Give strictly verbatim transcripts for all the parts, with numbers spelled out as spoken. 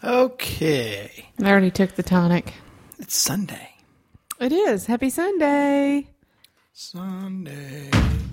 Okay. I already took the tonic. It's Sunday. It is. Happy Sunday. Sunday.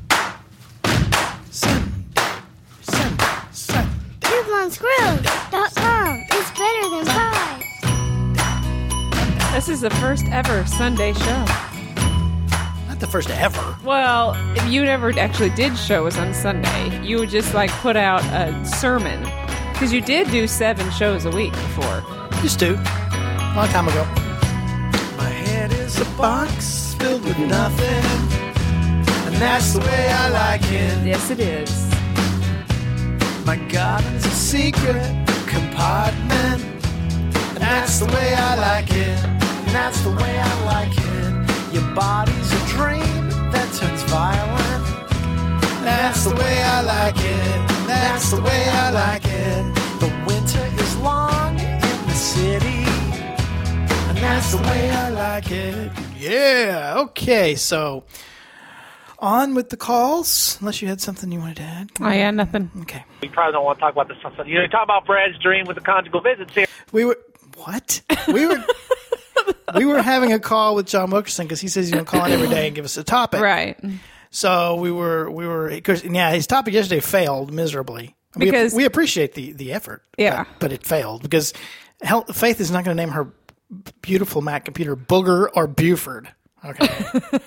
Sunday. Sunday. Sunday. Coupon Squirrel dot com is better than pie. This is the first ever Sunday show. Not the first ever. Well, if you never actually did show us on Sunday, you would just like put out a sermon. Because you did do seven shows a week before. Used to. A long time ago. My head is a box filled with nothing. And that's the way I like it. Yes, it is. My garden's a secret compartment. And that's the way I like it. And that's the way I like it. Your body's a dream that turns violent. That's the way I like it. That's the way I like it. The winter is long in the city. And that's the way I like it. Yeah. Okay. So on with the calls. Unless you had something you wanted to add. Oh, yeah, nothing. Okay. We probably don't want to talk about this on Sunday. You know, you talk about Brad's dream with the conjugal visits here. We were what? We were we were having a call with John Wilkerson because he says he's going to call in every day and give us a topic. Right. So we were we were because yeah, his topic yesterday failed miserably. Because we, we appreciate the, the effort. Yeah. But, but it failed because Hel- Faith is not going to name her beautiful Mac computer Booger or Buford. Okay.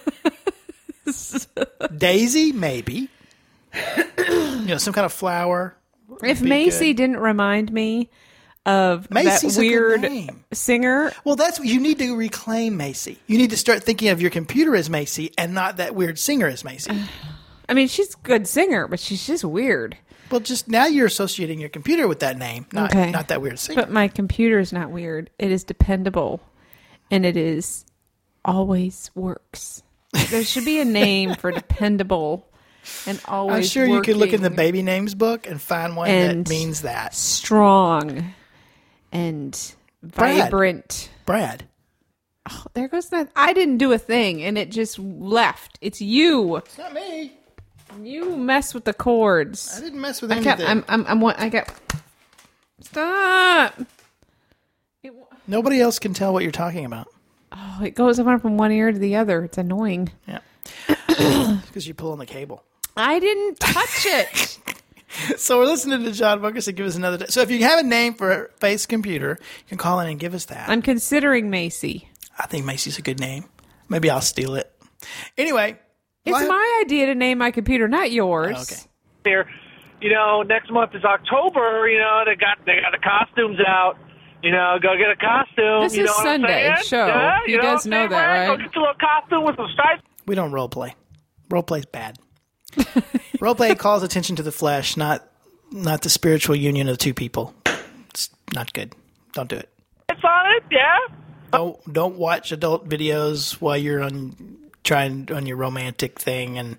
Daisy, maybe. You know, some kind of flower. If Macy good. didn't remind me of Macy's that weird a good name. singer. Well, that's you need to reclaim Macy. You need to start thinking of your computer as Macy and not that weird singer as Macy. I mean, she's a good singer, but she's just weird. Well, just now you're associating your computer with that name, not Okay. not that weird singer. But my computer is not weird. It is dependable, and it is always works. There should be a name for dependable and always I'm sure you could look in the working baby names book and find one and that means that. strong and Brad. vibrant. Brad. Oh, there goes that. I didn't do a thing, and it just left. It's you. It's not me. You mess with the chords. I didn't mess with I anything. kept, I'm, I'm, I'm, one- I got. Stop. It, Nobody else can tell what you're talking about. oh, it goes from one ear to the other. It's annoying. Yeah. Because you pull on the cable. I didn't touch it. So we're listening to John Wilkerson give us another day. So if you have a name for Faith's computer, you can call in and give us that. I'm considering Macy. I think Macy's a good name. Maybe I'll steal it. Anyway. It's well, I- my idea to name my computer, not yours. Oh, okay. Here, you know, next month is October. You know, they got they got the costumes out. You know, go get a costume. This you is know what I'm Sunday saying? show. Yeah, He you know does what I'm know saying, that, Brad? right? Go get your little costume with some stripes. We don't role play. Role play's bad. Role play calls attention to the flesh, not not the spiritual union of two people. It's not good. Don't do it. It's on it, yeah. Don't don't watch adult videos while you're on trying on your romantic thing and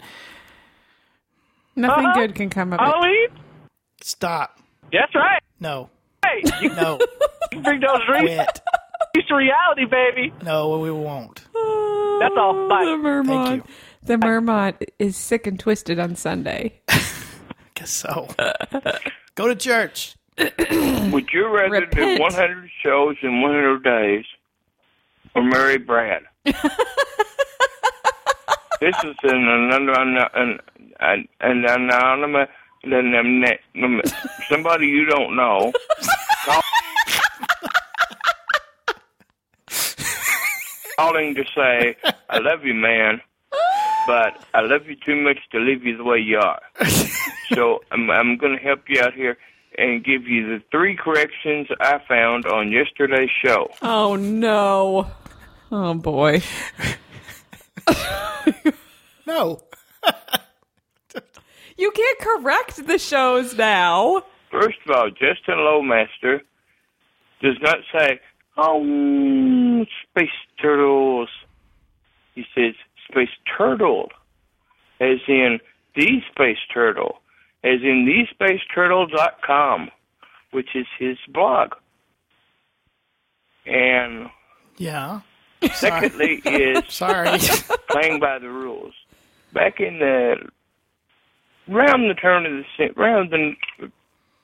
Nothing Uh-huh. good can come of it. Halloween. stop. That's right. No. Hey, you No. can bring those dreams Quit. to reality, baby. No, we won't. That's all. Bye. The Mermont. Thank you. The Mermont is sick and twisted on Sunday. Guess so. Go to church. Would you rather Repent. do one hundred shows in one hundred days or marry Brad? This is an anonymous, an, an, an anonymous, an, somebody you don't know. Calling to say, I love you, man, but I love you too much to leave you the way you are. So I'm, I'm going to help you out here and give you the three corrections I found on yesterday's show. Oh, no. Oh, boy. No. You can't correct the shows now. First of all, Justin Lowmaster does not say, oh, space turtles. He says space turtle, as in the space turtle, as in the space turtle dot com, which is his blog. And Yeah. secondly is Sorry. playing by the rules. Back in the around the turn of the cent- around the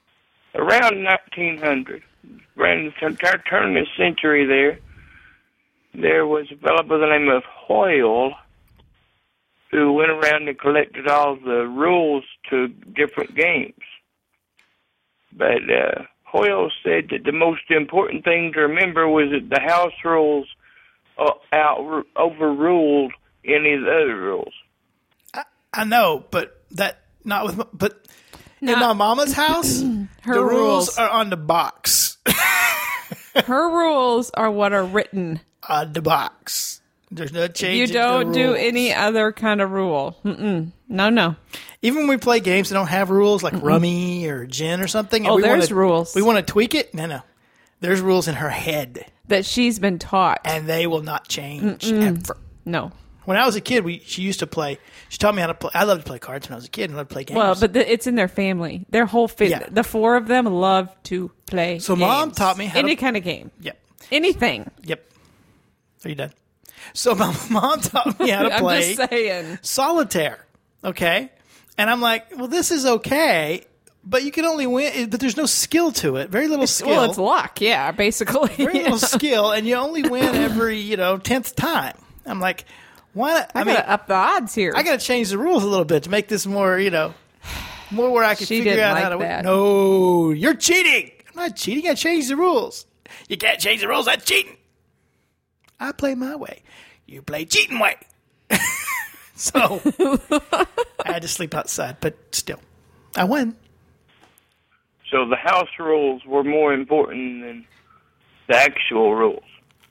around nineteen hundred, around the entire turn of the century there, there was a fellow by the name of Hoyle who went around and collected all the rules to different games. But uh, Hoyle said that the most important thing to remember was that the house rules uh, out overruled any of the other rules. I, I know, but that not with. But No. in my mama's house, Her the rules rules. are on the box. Her rules are what are written. On the box. There's no change. You in the don't do rules. any other kind of rule. Mm-mm. No, no. Even when we play games that don't have rules, like Rummy or Gin or something. and Oh, we there's wanna, rules. We want to tweak it? No, no. There's rules in her head, That she's been taught. and they will not change ever. No. When I was a kid, we she used to play. She taught me how to play. I loved to play cards when I was a kid, and I loved to play games. Well, but the, it's in their family. Their whole family. Yeah. The four of them love to play So Mom games. taught me how Any to- kind of game. yep, Anything. yep. Are you done? So my mom taught me how to I'm play just saying. solitaire. Okay, and I'm like, well, this is okay, but you can only win. But there's no skill to it. Very little skill. Well, it's luck. Yeah, basically. Very little skill, and you only win every you know tenth time. I'm like, why? Not, I, I mean, gotta up the odds here. I got to change the rules a little bit to make this more, you know, more where I can She figure didn't out like how to win. that. No, you're cheating. I'm not cheating. I changed the rules. You can't change the rules. That's cheating. I play my way. You play cheating way. So I had to sleep outside, but still, I win. So the house rules were more important than the actual rules.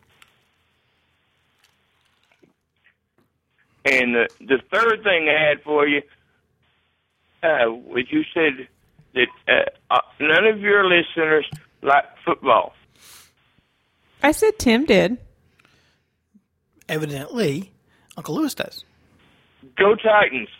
And the, the third thing I had for you, uh, was you said that uh, uh, none of your listeners like football. I said Tim did. Evidently, Uncle Lewis does. Go Titans.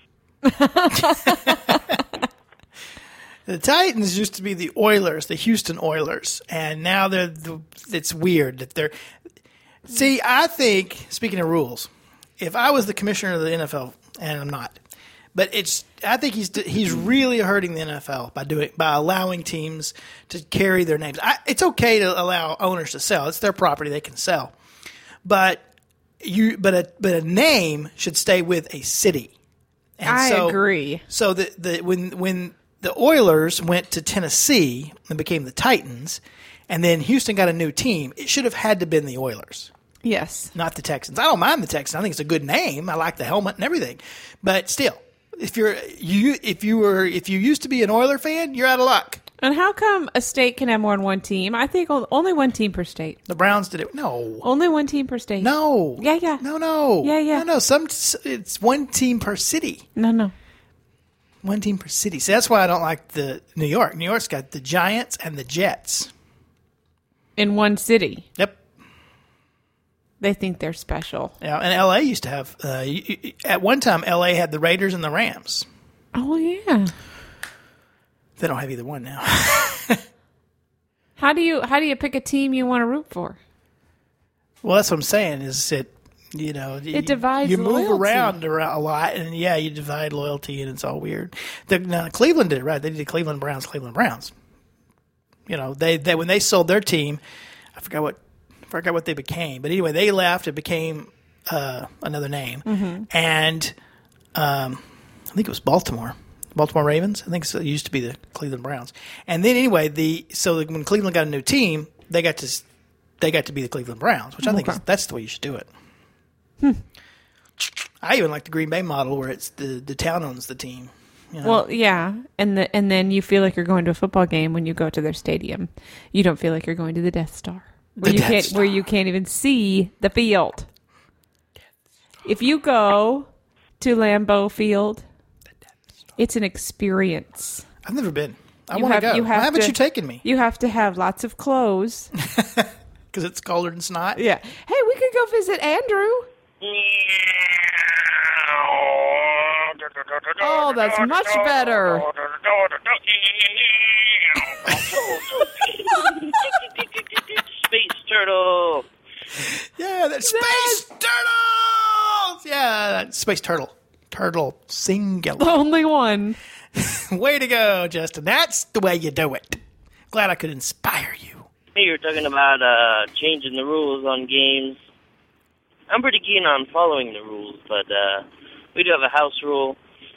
The Titans used to be the Oilers, the Houston Oilers, and now they're the, it's weird that they're. See, I think, speaking of rules, if I was the commissioner of the N F L, and I'm not, but it's I think he's he's really hurting the N F L by doing by allowing teams to carry their names. I, it's okay to allow owners to sell; it's their property; they can sell, but you but a but a name should stay with a city. And I so, agree. So the, the when when the Oilers went to Tennessee and became the Titans, and then Houston got a new team, it should have had to been the Oilers, Yes. not the Texans. I don't mind the Texans. I think it's a good name. I like the helmet and everything. But still, if you're you if you were if you used to be an Oiler fan, you're out of luck. And how come a state can have more than one team? I think o- only one team per state. The Browns did it. No. Only one team per state. No. Yeah, yeah. No, no. Yeah, yeah. No, no. Some it's one team per city. No, no. One team per city. See, that's why I don't like the New York. New York's got the Giants and the Jets. In one city. Yep. They think they're special. Yeah, and L A used to have uh, y- y- at one time L A had the Raiders and the Rams. Oh, yeah. They don't have either one now. How do you how do you pick a team you want to root for? Well, that's what I'm saying. Is it you know It divides You move loyalty. around a lot, and yeah, you divide loyalty, and it's all weird. The, now Cleveland did it right. They did Cleveland Browns, Cleveland Browns. You know, they, they when they sold their team, I forgot what I forgot what they became, but anyway, they left. It became uh, another name, Mm-hmm. and um, I think it was Baltimore. Baltimore Ravens. I think it used to be the Cleveland Browns. And then anyway, the so when Cleveland got a new team, they got to they got to be the Cleveland Browns, which I think Okay. is, that's the way you should do it. Hmm. I even like the Green Bay model where it's the, the town owns the team. You know? Well, yeah, and the and then you feel like you're going to a football game when you go to their stadium. You don't feel like you're going to the Death Star, where The you Death can't Star. where you can't even see the field. If you go to Lambeau Field, it's an experience. I've never been. I You want to have- go. you Why have haven't to- you taken me? You have to have lots of clothes. Because it's colder than snot. Yeah. Hey, we could go visit Andrew. Oh, that's much better. Space turtle. Yeah, that's Space Turtles! Yeah, that's Space Turtle. Turtle singular. Only one. Way to go, Justin. That's the way you do it. Glad I could inspire you. Hey, you were talking about uh, changing the rules on games. I'm pretty keen on following the rules, but uh, we do have a house rule.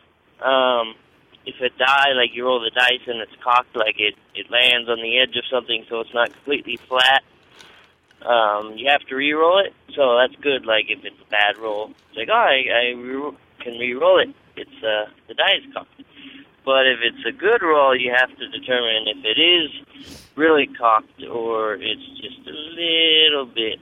Um, if a die, like you roll the dice and it's cocked, like it, it lands on the edge of something so it's not completely flat, um, you have to re-roll it. So that's good, like if it's a bad roll. It's like, oh, I, I re- can re-roll it. It's uh, the die is cocked. But if it's a good roll, you have to determine if it is really cocked or it's just a little bit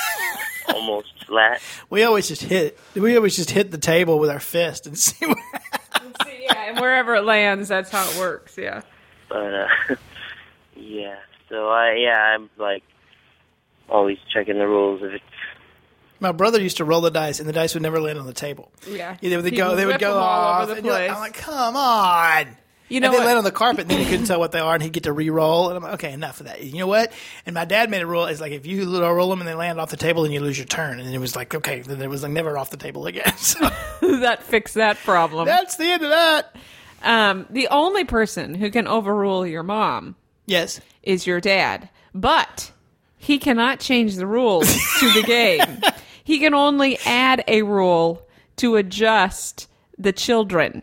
almost flat. We always just hit. We always just hit the table with our fist and see what See, yeah, and wherever it lands, that's how it works. Yeah. But uh, yeah, so I yeah I'm like always checking the rules if it's. My brother used to roll the dice, and the dice would never land on the table. Yeah. They would He go. would They would whip go them all off. over the and you're like- place. I'm like, come on. You know and they what? land on the carpet, and then you couldn't tell what they are, and he'd get to re-roll. And I'm like, okay, enough of that. You know what? And my dad made a rule. It's like if you roll them and they land off the table, then you lose your turn. And it was like, okay, then it was like never off the table again. So That fixed that problem. that's the end of that. Um, the only person who can overrule your mom Yes. is your dad, but he cannot change the rules to the game. He can only add a rule to adjust the children.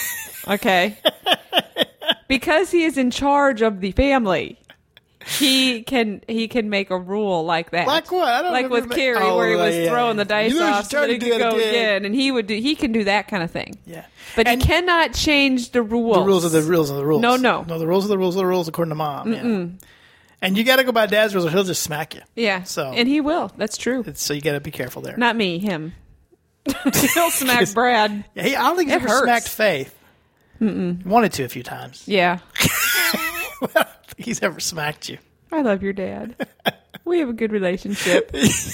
Okay? Because he is in charge of the family. He can he can make a rule like that. Like what? I don't like with remember- Carrie, Oh, where he was yeah. throwing the dice You lose off your so that turn he to could do it go again. again, and he would do, he can do that kind of thing. Yeah. But And he cannot change the rules. the rules are the rules are the rules. No, no. No, the rules are the rules are the rules according to mom. Yeah. And you got to go by dad's rules or he'll just smack you. Yeah. So- and he will. That's true. It's, so you got to be careful there. Not me, him. He'll smack Brad. Yeah, he, I don't think he's It ever hurts. smacked Faith. Mm-mm. Wanted to a few times. Yeah. I don't think he's ever smacked you. I love your dad. We have a good relationship.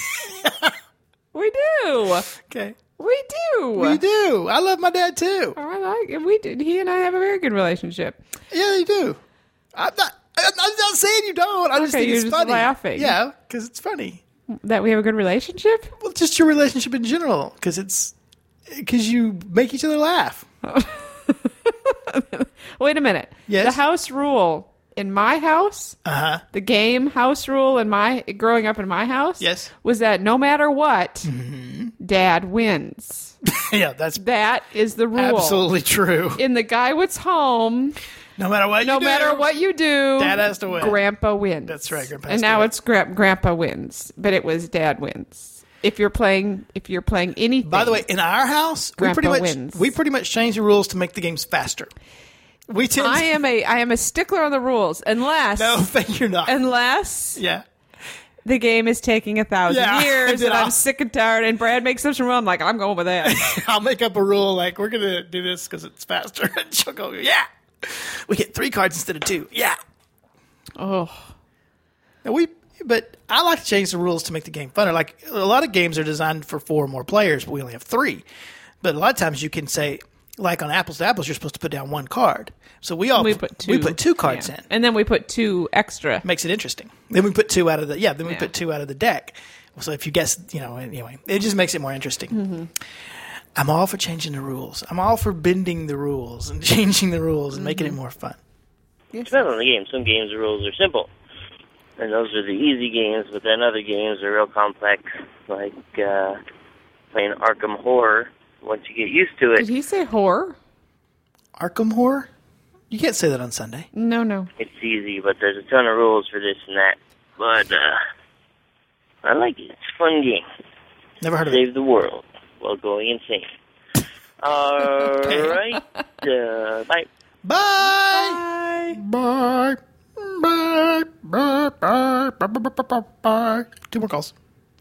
We do. Okay. We do. We do. I love my dad too. I like it. We do. He and I have a very good relationship. Yeah, you do. I'm not. I'm I'm not saying you don't. I just Okay, think you're it's just funny. laughing. Yeah, because it's funny. That we have a good relationship? Well, just your relationship in general, because it's because you make each other laugh. Wait a minute. Yes? The house rule in my house, Uh huh. the game house rule in my growing up in my house, Yes. was that no matter what, Mm-hmm. dad wins. Yeah, that's That is the rule. absolutely true. In the Guywood's home, No matter what. no you do, matter what you do, Dad has to win. Grandpa wins. That's right, Grandpa has and to now win. it's gra- Grandpa wins, but it was Dad wins. If you're playing, if you're playing anything. By the way, in our house, we Grandpa pretty much wins. we pretty much change the rules to make the games faster. We tend. I to, am a I am a stickler on the rules, unless No, thank you not. unless yeah. the game is taking a thousand Yeah, years, and then and I'm I'll- sick and tired. And Brad makes some rule. I'm like, I'm going with that. I'll make up a rule like we're gonna do this because it's faster, and she'll go, yeah. We get three cards instead of two. Yeah. Oh, And we, but I like to change the rules to make the game funner. Like a lot of games are designed for four or more players, but we only have three. But a lot of times you can say, like on Apples to Apples, you're supposed to put down one card. So we all we put two. we put two cards yeah. in. and then we put two extra. Makes it interesting. Then we put two out of the yeah. Then we Yeah. put two out of the deck. So if you guess, you know, anyway, it just makes it more interesting. Mm-hmm. I'm all for changing the rules. I'm all for bending the rules and changing the rules and making Mm-hmm. it more fun. Depends on the game. Some games the rules are simple, and those are the easy games. But then other games are real complex, like uh, playing Arkham Horror. Once you get used to Did it, he say horror? Arkham Horror? You can't say that on Sunday. No, no. it's easy. But there's a ton of rules for this and that. But uh, I like it. It's a fun game. Never heard of it. Save the world while going insane. All right. Uh, bye. Bye. Bye. Bye. Bye. Bye. Bye. Bye. Bye. Bye. Bye. Two more calls.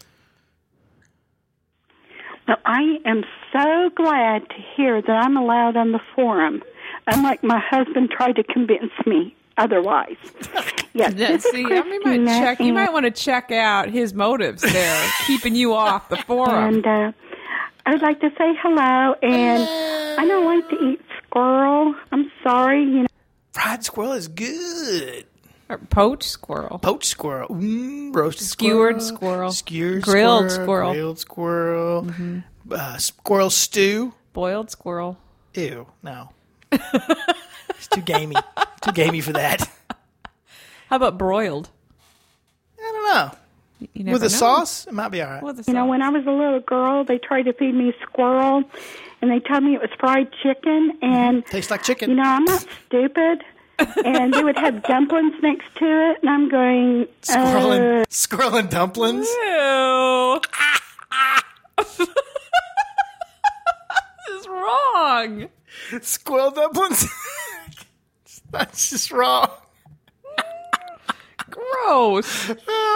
Well, I am so glad to hear that I'm allowed on the forum, unlike my husband tried to convince me otherwise. Yes, Yeah, this is see, I mean, might Christina, check. You and- might want to check out his motives there, keeping you off the forum. And uh, I would like to say hello, and I don't like to eat squirrel. I'm sorry, you know. Fried squirrel is good. Or poached squirrel, Poached squirrel. Mm, roasted Skewered squirrel. squirrel. Skewered Grilled squirrel. squirrel. Grilled squirrel. Uh, squirrel stew. boiled squirrel. Ew, no. It's too gamey. Too gamey for that. How about broiled? I don't know. You never With a know. sauce, it might be all right. With a sauce. You know, when I was a little girl, they tried to feed me squirrel, and they told me it was fried chicken, and Tastes like chicken. you know, I'm not stupid. And they would have dumplings next to it, and I'm going, Squirrel uh, and, squirrel and dumplings. Ew. This is wrong. Squirrel dumplings. That's just wrong. Gross.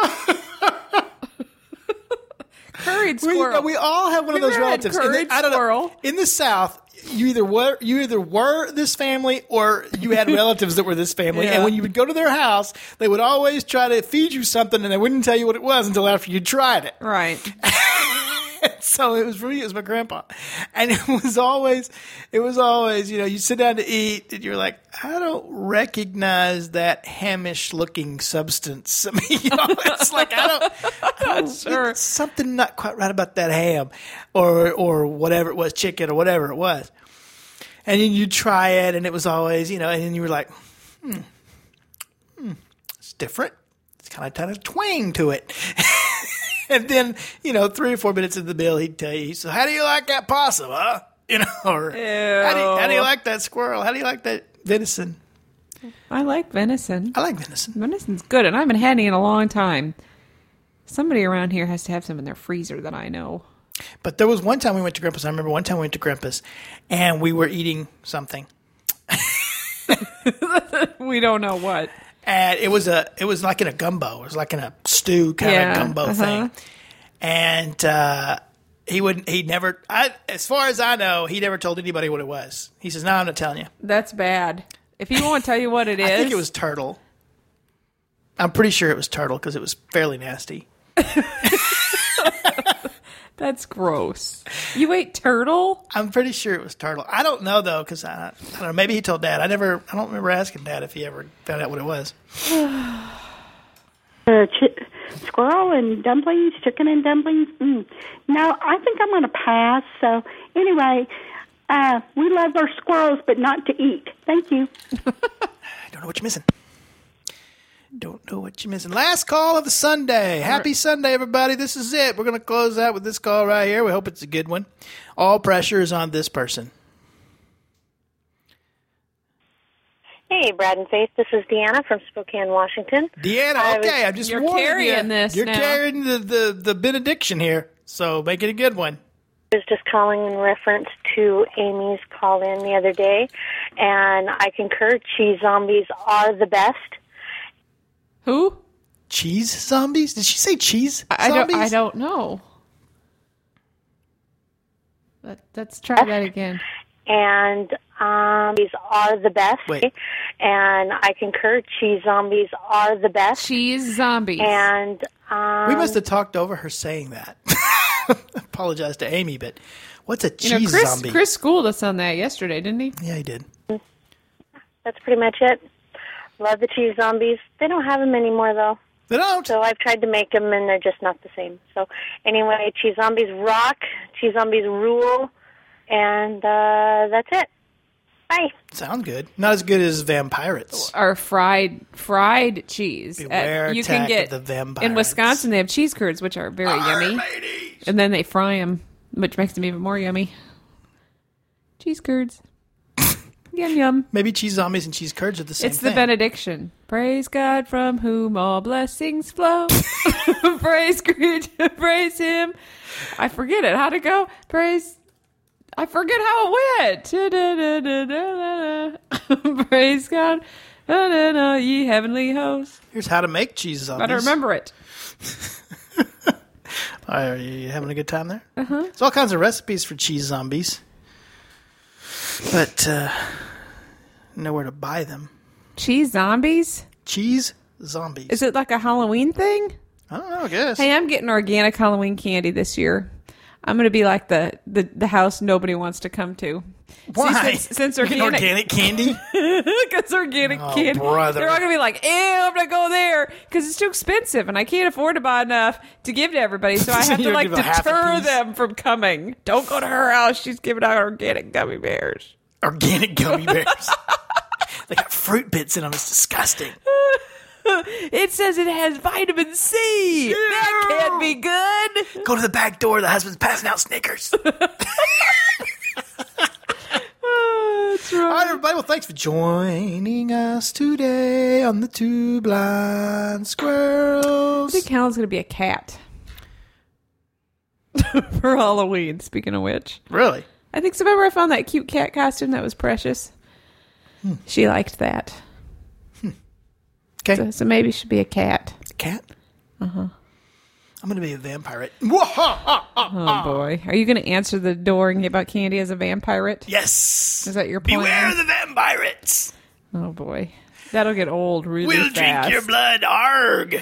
Curried We, squirrel. we all have one of Have those you ever had relatives. In the, curried I don't know. squirrel? In the South, you either were you either were this family or you had relatives that were this family. Yeah. And when you would go to their house, they would always try to feed you something, and they wouldn't tell you what it was until after you tried it. Right. So it was for me, it was my grandpa. And it was always, it was always, you know, you sit down to eat and you're like, I don't recognize that hamish looking substance. I mean, you know, it's like, I don't, I don't Sure. it's something not quite right about that ham or, or whatever it was, chicken or whatever it was. And then you try it and it was always, you know, and then you were like, hmm, hmm it's different. It's kind of, kind of twang to it. And then, you know, three or four minutes in the bill, he'd tell you, so how do you like that possum, huh? You know, or how do, you, how do you like that squirrel? How do you like that venison? I like venison. I like venison. Venison's good, and I haven't had any in a long time. Somebody around here has to have some in their freezer that I know. But there was one time we went to Grandpa's. I remember one time we went to Grandpa's, and we were eating something. We don't know what. And it was a, it was like in a gumbo. It was like in a stew kind Yeah, of gumbo uh-huh. thing. And uh, he wouldn't, he never, I, as far as I know, he never told anybody what it was. He says, no, I'm not telling you. That's bad. If he won't tell you what it is. I think it was turtle. I'm pretty sure it was turtle because it was fairly nasty. That's gross. You ate turtle? I'm pretty sure it was turtle. I don't know though, because I, I don't know. Maybe he told Dad. I never. I don't remember asking Dad if he ever found out what it was. uh, ch- squirrel and dumplings, chicken and dumplings. Mm. No, I think I'm going to pass. So anyway, uh, we love our squirrels, but not to eat. Thank you. I don't know what you're missing. Don't know what you're missing. Last call of the Sunday. Happy Sunday, everybody. This is it. We're going to close out with this call right here. We hope it's a good one. All pressure is on this person. Hey, Brad and Faith. This is Deanna from Spokane, Washington. Deanna, I okay. was- I'm just You're warning carrying you. this You're now. carrying the, the, the benediction here. So make it a good one. I was just calling in reference to Amy's call in the other day, and I concur. Cheese zombies are the best. Who? Cheese zombies? Did she say cheese I zombies? don't. I don't know. Let, let's try that again. And um, these are the best. Wait. And I concur. Cheese zombies are the best. Cheese zombies. And um, We must have talked over her saying that. Apologize to Amy, but what's a cheese you know, Chris, zombie? Chris schooled us on that yesterday, didn't he? Yeah, he did. that's pretty much it. Love the cheese zombies. They don't have them anymore, though. They don't. So I've tried to make them, and they're just not the same. So anyway, cheese zombies rock. Cheese zombies rule. And uh, that's it. Bye. Sound good. Not as good as vampirates. Or fried fried cheese. Beware Uh, you attack can get of the vampires. in Wisconsin. They have cheese curds, which are very yummy, and then they fry them, which makes them even more yummy. Cheese curds, yum yum. Maybe cheese zombies and cheese curds are the same It's thing. the benediction. Praise God from whom all blessings flow. praise Creed, praise Him. I forget it. How'd it go? Praise. I forget how it went. Da-da-da-da-da-da. Praise God. Da-da-da, ye heavenly hosts. Here's how to make cheese zombies. Gotta remember it. Are you having a good time there? Uh-huh. There's all kinds of recipes for cheese zombies. But uh, nowhere to buy them. Cheese zombies? Cheese zombies. Is it like a Halloween thing? I don't know, I guess. Hey, I'm getting organic Halloween candy this year. I'm going to be like the, the, the house nobody wants to come to. Why? See, since, since You get organic, organic candy? Because organic Oh, candy. brother. They're all going to be like, ew, I'm going to go there. Because it's too expensive and I can't afford to buy enough to give to everybody. So I have to You'll like give a half a deter piece? them from coming. Don't go to her house. She's giving out organic gummy bears. Organic gummy bears. They got fruit bits in them. It's disgusting. It says it has vitamin C. That can't be good. Go to the back door. The husband's passing out Snickers. Oh, that's right. All right, everybody. Well, thanks for joining us today on the Two Blind I Squirrels. think Helen's going to be a cat for Halloween, speaking of which. Really? I think so. Remember I found that cute cat costume that was precious? Hmm. She liked that. Hmm. Okay. So, so maybe she should be a cat. A cat? Uh-huh. I'm going to be a vampire. Oh, boy. Are you going to answer the door and give out candy as a vampire? Yes. Is that your plan? Beware the vampirates. Oh, boy. That'll get old really we'll fast. We'll drink your blood, arg.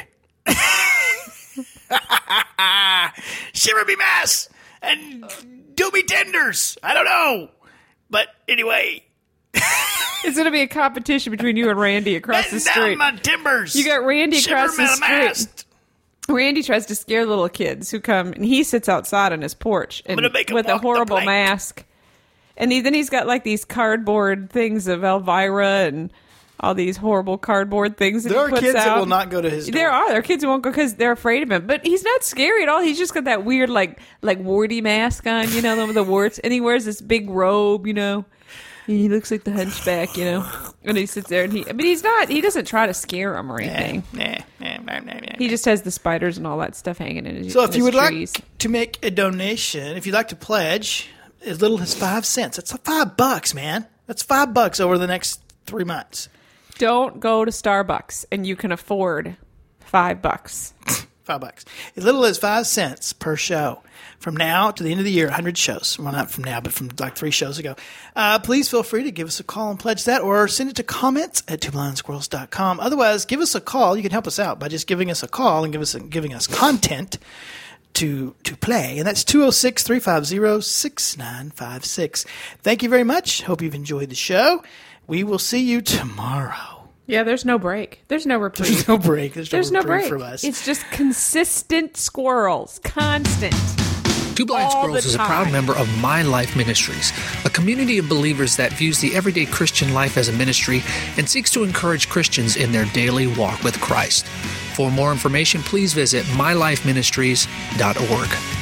Shiver me mass and do me tenders. I don't know. But anyway. It's going to be a competition between you and Randy across the street. Down my timbers. You got Randy Shiver across the me street. mast. Randy tries to scare little kids who come, and he sits outside on his porch and, make him with a walk the horrible plank. mask. And he, then he's got like these cardboard things of Elvira and all these horrible cardboard things that There he are puts kids out. that will not go to his door. There are. There are kids who won't go because they're afraid of him. But he's not scary at all. He's just got that weird like like warty mask on, you know, with the warts. And he wears this big robe, you know. He looks like the hunchback, you know. And he sits there and he... But he's not... He doesn't try to scare them or anything. Nah, nah, nah, nah, nah, He just has the spiders and all that stuff hanging in his So if in you his would trees. like to make a donation, if you'd like to pledge, as little as five cents. That's five bucks, man. That's five bucks over the next three months. Don't go to Starbucks and you can afford five bucks. Five bucks. As little as five cents per show. From now to the end of the year, one hundred shows. Well, not from now, but from like three shows ago. Uh, please feel free to give us a call and pledge that, or send it to comments at two blind squirrels dot com. Otherwise, give us a call. You can help us out by just giving us a call and give us giving us content to to play. And that's two oh six, three five zero, six nine five six. Thank you very much. Hope you've enjoyed the show. We will see you tomorrow. Yeah, there's no break. There's no reprieve. There's no break. There's no, There's no reprieve break. from us. It's just consistent squirrels. Constant. Two Blind All Squirrels the is a proud time. member of My Life Ministries, a community of believers that views the everyday Christian life as a ministry and seeks to encourage Christians in their daily walk with Christ. For more information, please visit my life ministries dot org.